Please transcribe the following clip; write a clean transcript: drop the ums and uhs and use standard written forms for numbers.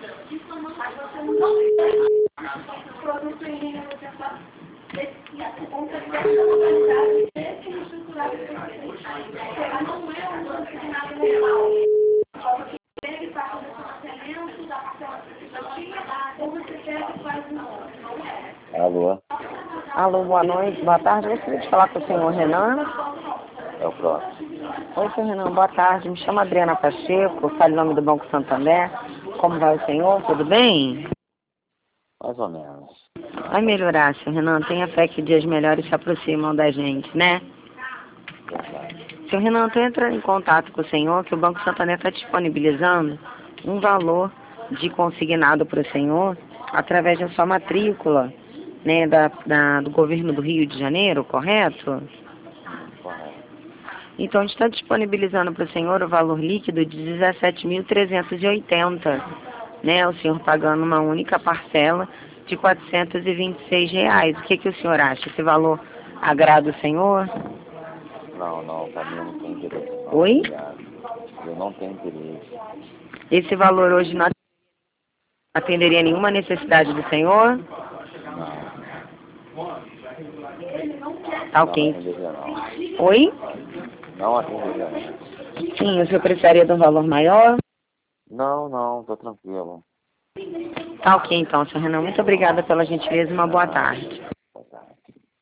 Alô? Alô, boa noite, boa tarde. Eu gostaria de falar com o senhor Renan. É o próximo. Oi, senhor Renan, boa tarde. Me chamo Adriana Pacheco, falo em nome do Banco Santander. Como vai o senhor? Tudo bem? Mais ou menos. Vai melhorar, senhor Renan. Tenha fé que dias melhores se aproximam da gente, né? Verdade. Senhor Renan, estou entrando em contato com o senhor que o Banco Santander está disponibilizando um valor de consignado para o senhor através da sua matrícula, né, do governo do Rio de Janeiro, correto? Correto. Então, a gente está disponibilizando para o senhor o valor líquido de 17.380, né? O senhor pagando uma única parcela de R$ 426. O que o senhor acha? Esse valor agrada o senhor? Não, pra mim eu não tenho interesse não. Oi? Obrigado. Eu não tenho interesse. Esse valor hoje não atenderia nenhuma necessidade do senhor? Não. Tá Não ok. atenderia não. Oi? Não atenderia não. Sim, o senhor precisaria de um valor maior? Não, tô tranquilo. Tá ok então, senhor Renan. Muito obrigada pela gentileza e uma boa tarde.